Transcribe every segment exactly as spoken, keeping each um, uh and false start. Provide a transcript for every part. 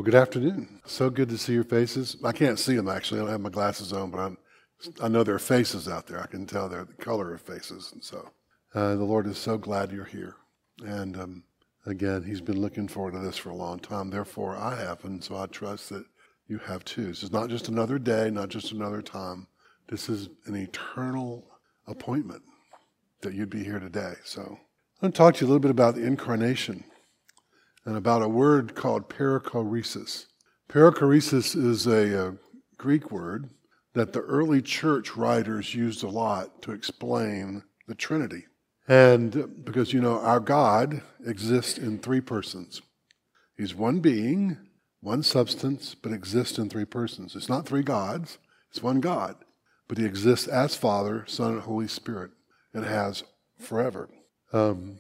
Well, good afternoon. So good to see your faces. I can't see them, actually. I don't have my glasses on, but I'm, I know there are faces out there. I can tell they're the color of faces. And so uh, the Lord is so glad you're here. And um, again, he's been looking forward to this for a long time. Therefore, I have, and so I trust that you have too. This is not just another day, not just another time. This is an eternal appointment that you'd be here today. So I'm going to talk to you a little bit about the incarnation and about a word called perichoresis. Perichoresis is a, a Greek word that the early church writers used a lot to explain the Trinity. And because, you know, our God exists in three persons. He's one being, one substance, but exists in three persons. It's not three gods, it's one God. But he exists as Father, Son, and Holy Spirit, and has forever. Um,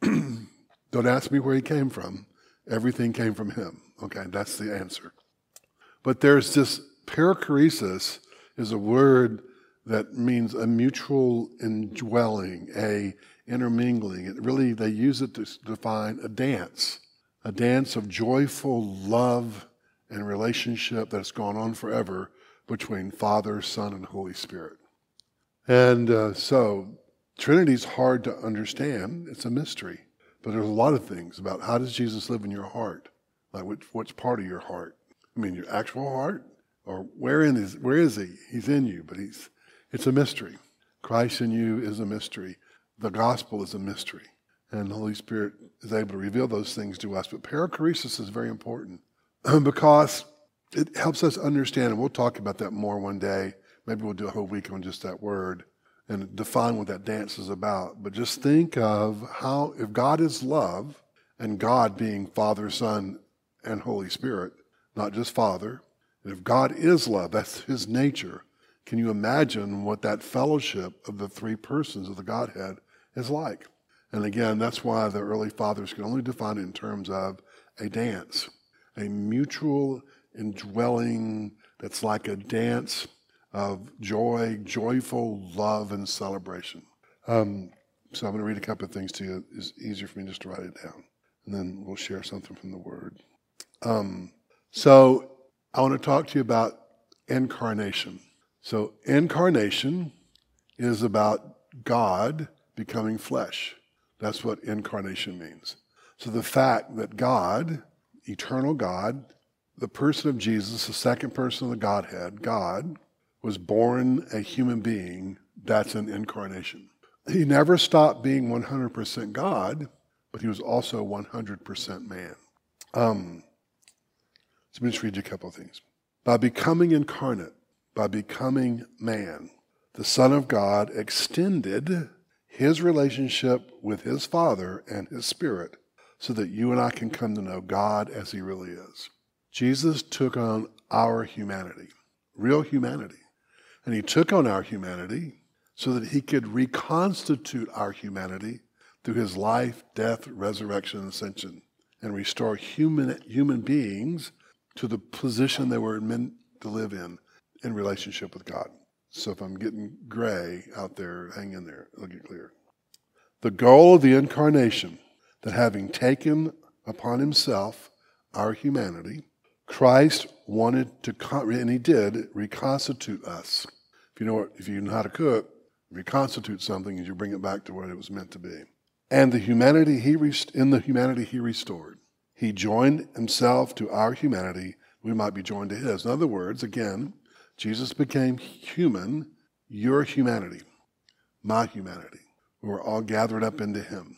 don't ask me where he came from. Everything came from him. Okay, that's the answer. But there's this perichoresis is a word that means a mutual indwelling, a intermingling. It really, they use it to define a dance, a dance of joyful love and relationship that's gone on forever between Father, Son, and Holy Spirit. And uh, so Trinity's hard to understand. It's a mystery. But there's a lot of things about how does Jesus live in your heart? Like which, which part of your heart? I mean, your actual heart? Or where in is where is he? He's in you, but he's it's a mystery. Christ in you is a mystery. The gospel is a mystery. And the Holy Spirit is able to reveal those things to us. But perichoresis is very important because it helps us understand, and we'll talk about that more one day. Maybe we'll do a whole week on just that word and define what that dance is about. But just think of how, if God is love, and God being Father, Son, and Holy Spirit, not just Father, and if God is love, that's his nature, can you imagine what that fellowship of the three persons of the Godhead is like? And again, that's why the early fathers could only define it in terms of a dance, a mutual indwelling that's like a dance of joy, joyful love, and celebration. Um, so I'm going to read a couple of things to you. It's easier for me just to write it down. And then we'll share something from the Word. Um, so I want to talk to you about incarnation. So incarnation is about God becoming flesh. That's what incarnation means. So the fact that God, eternal God, the person of Jesus, the second person of the Godhead, God, was born a human being, that's an incarnation. He never stopped being one hundred percent God, but he was also one hundred percent man. Um, let me just read you a couple of things. By becoming incarnate, by becoming man, the Son of God extended his relationship with his Father and his Spirit so that you and I can come to know God as he really is. Jesus took on our humanity, real humanity. And he took on our humanity so that he could reconstitute our humanity through his life, death, resurrection, and ascension, and restore human human beings to the position they were meant to live in, in relationship with God. So if I'm getting gray out there, hang in there, it'll get clear. The goal of the incarnation, that having taken upon himself our humanity, Christ wanted to, and he did, reconstitute us. If you know what, if you know how to cook, reconstitute something is you bring it back to what it was meant to be. And the humanity he rest- in the humanity he restored, he joined himself to our humanity. We might be joined to his. In other words, again, Jesus became human, your humanity, my humanity. We were all gathered up into him.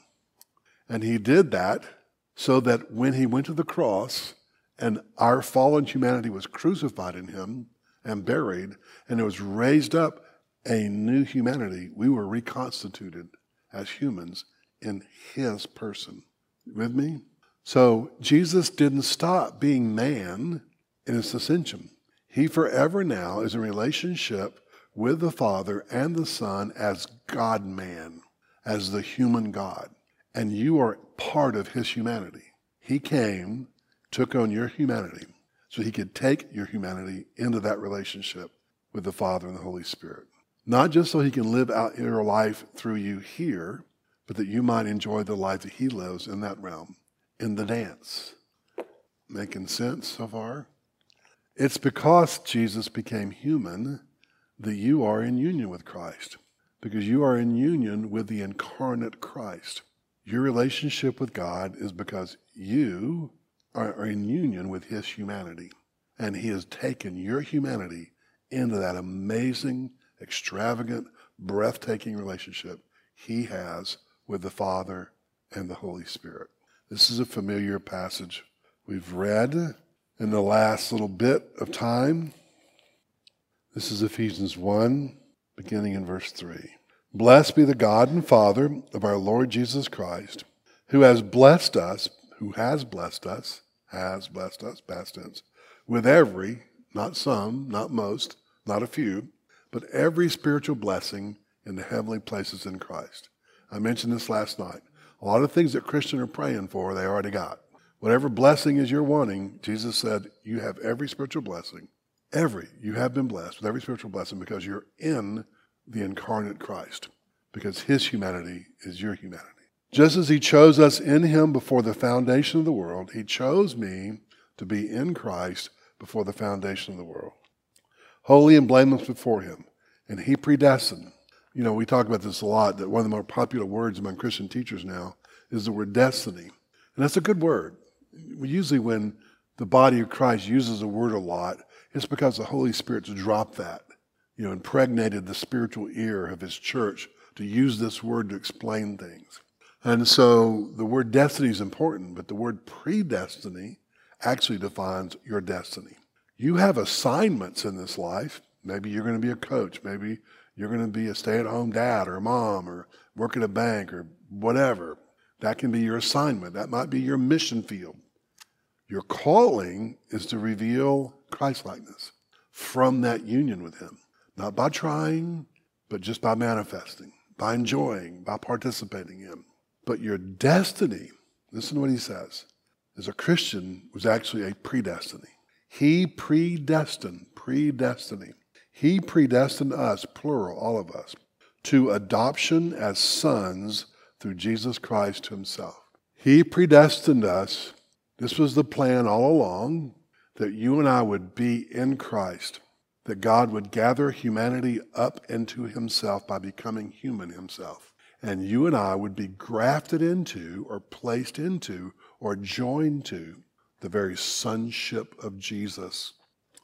And he did that so that when he went to the cross, and our fallen humanity was crucified in him and buried, and it was raised up a new humanity. We were reconstituted as humans in his person. With me? So Jesus didn't stop being man in his ascension. He forever now is in relationship with the Father and the Son as God-man, as the human God. And you are part of his humanity. He came, took on your humanity, so he could take your humanity into that relationship with the Father and the Holy Spirit. Not just so he can live out your life through you here, but that you might enjoy the life that he lives in that realm, in the dance. making sense so far? It's because Jesus became human that you are in union with Christ, because you are in union with the incarnate Christ. Your relationship with God is because you are in union with his humanity, and he has taken your humanity into that amazing, extravagant, breathtaking relationship he has with the Father and the Holy Spirit. This is a familiar passage we've read in the last little bit of time. This is Ephesians one, beginning in verse three. Blessed be the God and Father of our Lord Jesus Christ, who has blessed us, who has blessed us, has blessed us, past tense, with every, not some, not most, not a few, but every spiritual blessing in the heavenly places in Christ. I mentioned this last night. A lot of things that Christians are praying for, they already got. Whatever blessing is you're wanting, Jesus said, you have every spiritual blessing. Every. You have been blessed with every spiritual blessing because you're in the incarnate Christ, because his humanity is your humanity. Just as he chose us in him before the foundation of the world, he chose me to be in Christ before the foundation of the world, holy and blameless before him. And he predestined. You know, we talk about this a lot, that one of the more popular words among Christian teachers now is the word destiny. And that's a good word. Usually when the body of Christ uses a word a lot, it's because the Holy Spirit's dropped that, you know, impregnated the spiritual ear of his church to use this word to explain things. And so the word destiny is important, but the word predestiny actually defines your destiny. You have assignments in this life. Maybe you're going to be a coach. Maybe you're going to be a stay-at-home dad or a mom or work at a bank or whatever. That can be your assignment. That might be your mission field. Your calling is to reveal Christ-likeness from that union with him. Not by trying, but just by manifesting, by enjoying, by participating in. But your destiny, listen to what he says, as a Christian was actually a predestiny. He predestined, predestiny. He predestined us, plural, all of us, to adoption as sons through Jesus Christ himself. He predestined us. This was the plan all along, that you and I would be in Christ, that God would gather humanity up into himself by becoming human himself. And you and I would be grafted into or placed into or joined to the very sonship of Jesus,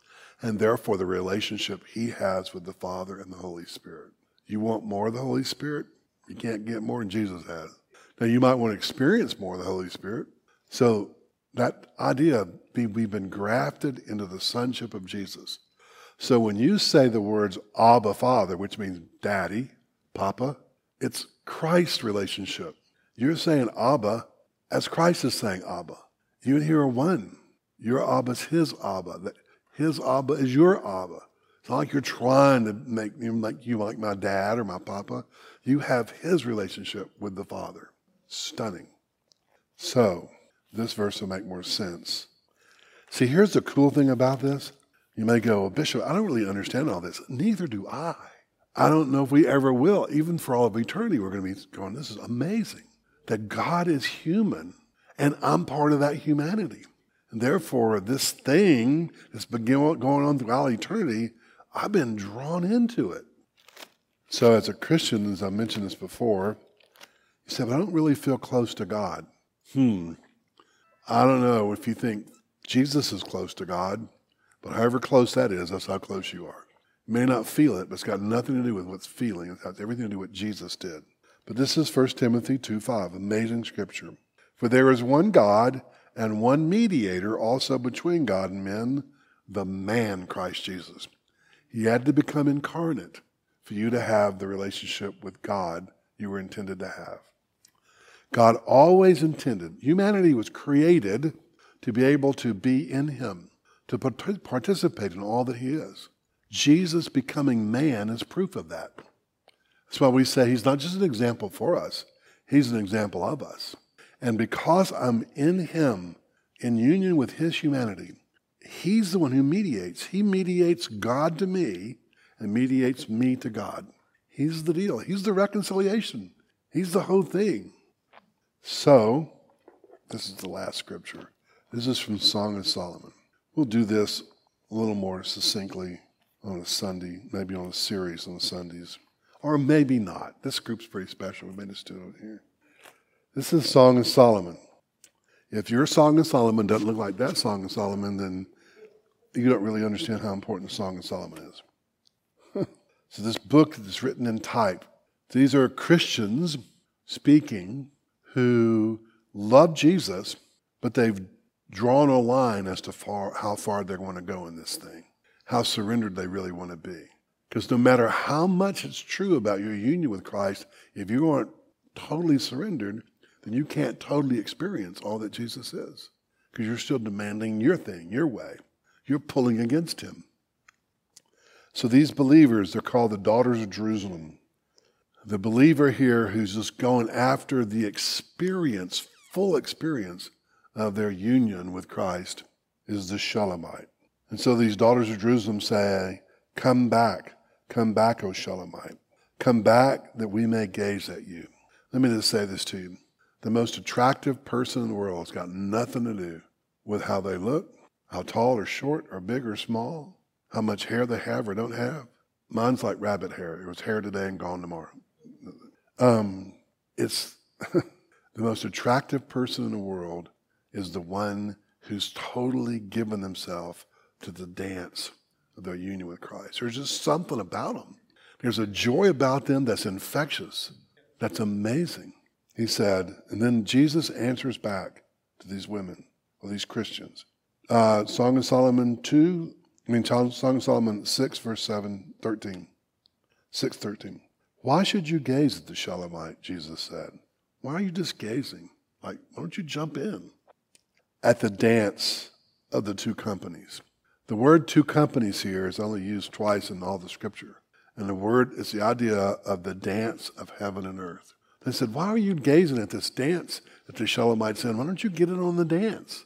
and therefore the relationship he has with the Father and the Holy Spirit. You want more of the Holy Spirit? You can't get more than Jesus has. Now you might want to experience more of the Holy Spirit. So that idea, we've been grafted into the sonship of Jesus. So when you say the words Abba, Father, which means daddy, papa, it's Christ's relationship. You're saying Abba as Christ is saying Abba. You and he are one. Your Abba's his Abba. His Abba is your Abba. It's not like you're trying to make him like you like my dad or my papa. You have his relationship with the Father. Stunning. So, this verse will make more sense. See, here's the cool thing about this. You may go, well, Bishop, I don't really understand all this. Neither do I. I don't know if we ever will. Even for all of eternity, we're going to be going, this is amazing. That God is human, and I'm part of that humanity. And therefore, this thing that's been going on throughout eternity, I've been drawn into it. So as a Christian, as I mentioned this before, you said, but I don't really feel close to God. Hmm. I don't know if you think Jesus is close to God, but however close that is, that's how close you are. You may not feel it, but it's got nothing to do with what's feeling. It's got everything to do with what Jesus did. But this is First Timothy two five, amazing scripture. For there is one God and one mediator also between God and men, the man Christ Jesus. He had to become incarnate for you to have the relationship with God you were intended to have. God always intended, humanity was created to be able to be in him, to participate in all that he is. Jesus becoming man is proof of that. That's why we say he's not just an example for us, he's an example of us. And because I'm in him, in union with his humanity, he's the one who mediates. He mediates God to me and mediates me to God. He's the deal. He's the reconciliation. He's the whole thing. So, this is the last scripture. This is from Song of Solomon. We'll do this a little more succinctly on a Sunday, maybe on a series on Sundays, or maybe not. This group's pretty special. We made us do it here. This is Song of Solomon. If your Song of Solomon doesn't look like that Song of Solomon, then you don't really understand how important the Song of Solomon is. So this book is written in type. These are Christians speaking who love Jesus, but they've drawn a line as to far, how far they're going to go in this thing, how surrendered they really want to be. Because no matter how much it's true about your union with Christ, if you aren't totally surrendered, then you can't totally experience all that Jesus is. Because you're still demanding your thing, your way. You're pulling against him. So these believers, they're called the daughters of Jerusalem. The believer here who's just going after the experience, full experience of their union with Christ is the Shulamite. And so these daughters of Jerusalem say, come back, come back, O Shulamite. Come back that we may gaze at you. Let me just say this to you. The most attractive person in the world has got nothing to do with how they look, how tall or short or big or small, how much hair they have or don't have. Mine's like rabbit hair. It was hair today and gone tomorrow. Um, it's the most attractive person in the world is the one who's totally given themselves to the dance of their union with Christ. There's just something about them. There's a joy about them that's infectious. That's amazing. He said, and then Jesus answers back to these women, or these Christians. Uh, Song of Solomon two, I mean Song of Solomon six, verse seven, thirteen. six, thirteen. Why should you gaze at the Shulamite, Jesus said. Why are you just gazing? Like, why don't you jump in? At the dance of the two companies. The word two companies here is only used twice in all the scripture. And the word is the idea of the dance of heaven and earth. They said, why are you gazing at this dance that the Shulamite said? Why don't you get in on the dance?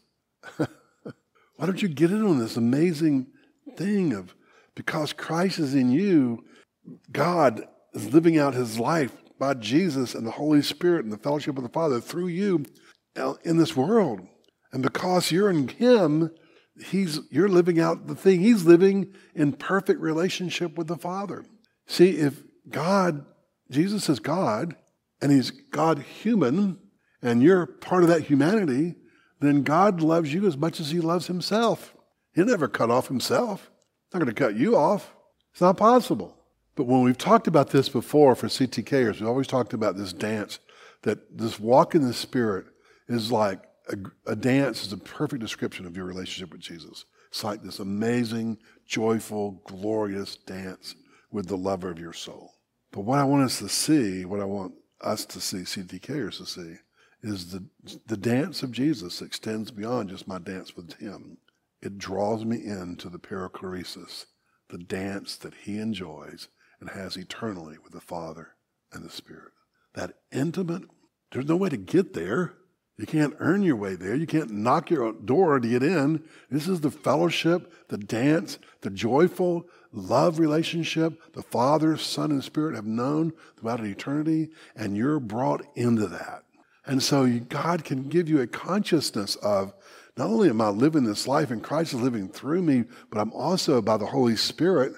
Why don't you get in on this amazing thing of, because Christ is in you, God is living out his life by Jesus and the Holy Spirit and the fellowship of the Father through you in this world. And because you're in him, he's you're living out the thing. He's living in perfect relationship with the Father. See, if God, Jesus is God, and he's God human, and you're part of that humanity, then God loves you as much as he loves himself. He'll never cut off himself. He's not going to cut you off. It's not possible. But when we've talked about this before for C T Kers, we've always talked about this dance, that this walk in the Spirit is like a, a dance is a perfect description of your relationship with Jesus. It's like this amazing, joyful, glorious dance with the lover of your soul. But what I want us to see, what I want us to see, C T Kers to see, is the, the dance of Jesus extends beyond just my dance with him. It draws me into the perichoresis, the dance that he enjoys and has eternally with the Father and the Spirit. That intimate, there's no way to get there. You can't earn your way there. You can't knock your door to get in. This is the fellowship, the dance, the joyful love relationship the Father, Son, and Spirit have known throughout eternity, and you're brought into that. And so you, God can give you a consciousness of, not only am I living this life and Christ is living through me, but I'm also by the Holy Spirit.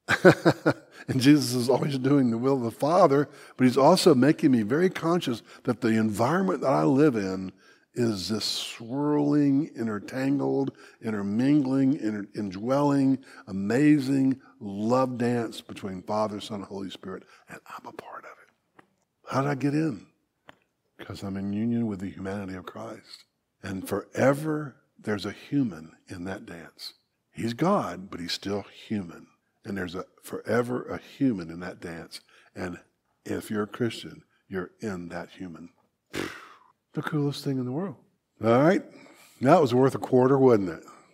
And Jesus is always doing the will of the Father, but he's also making me very conscious that the environment that I live in is this swirling, intertangled, intermingling, inter- indwelling, amazing love dance between Father, Son, and Holy Spirit, and I'm a part of it. How did I get in? Because I'm in union with the humanity of Christ. And forever, there's a human in that dance. He's God, but he's still human. And there's a forever a human in that dance. And if you're a Christian, you're in that human. The coolest thing in the world. All right? That was worth a quarter, wasn't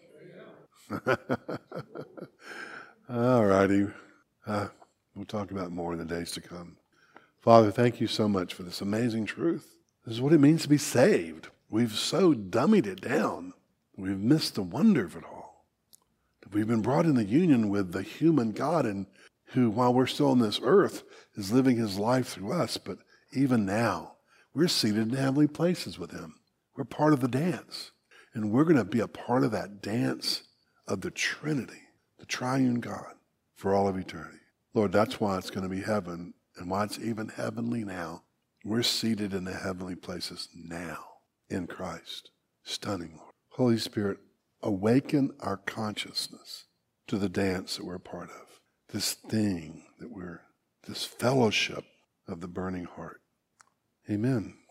it? All righty. Uh, we'll talk about more in the days to come. Father, thank you so much for this amazing truth. This is what it means to be saved. We've so dummied it down. We've missed the wonder of it all. We've been brought into union with the human God, and who, while we're still on this earth, is living his life through us. But even now, we're seated in heavenly places with him. We're part of the dance. And we're going to be a part of that dance of the Trinity, the triune God, for all of eternity. Lord, that's why it's going to be heaven and why it's even heavenly now. We're seated in the heavenly places now in Christ. Stunning, Lord. Holy Spirit, awaken our consciousness to the dance that we're a part of, this thing that we're, this fellowship of the burning heart. Amen.